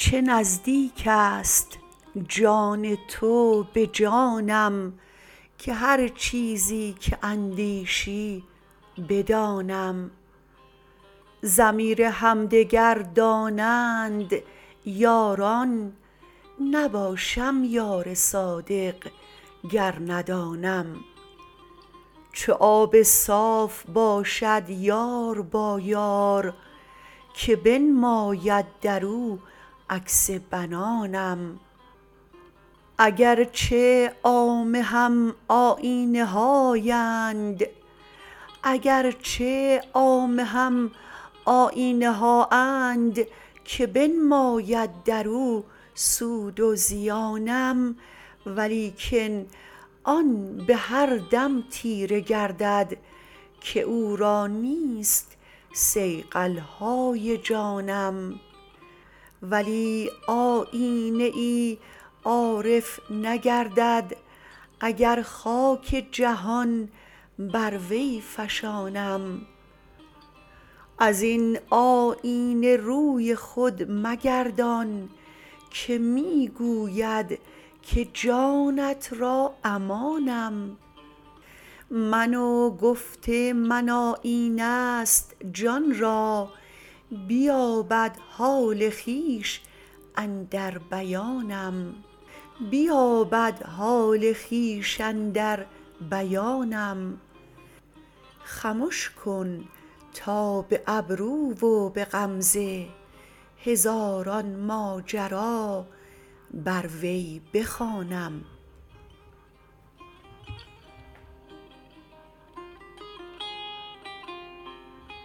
چه نزدیک است جان تو به جانم، که هر چیزی که اندیشی بدانم. ضمیر همدگر دانند یاران، نباشم یار صادق گر ندانم. چو آب صاف باشد یار با یار، که بنماید در او عکس بنانم. اگر چه عامه هم آیینه هااند، که بنماید در او سود و زیانم. ولیکن آن به هر دم تیره گردد، که او را نیست صیقل های جانم. ولی آیینه ای عارف نگردد، اگر خاک جهان بر وی فشانم. از این آیینه روی خود مگردان، که می گوید که جانت را امانم. من و گفت من آیینه ست جان را، بیابد حال خویش اندر بیانم. خمش کن تا به ابرو و به غمزه، هزاران ماجرا بر وی بخوانم.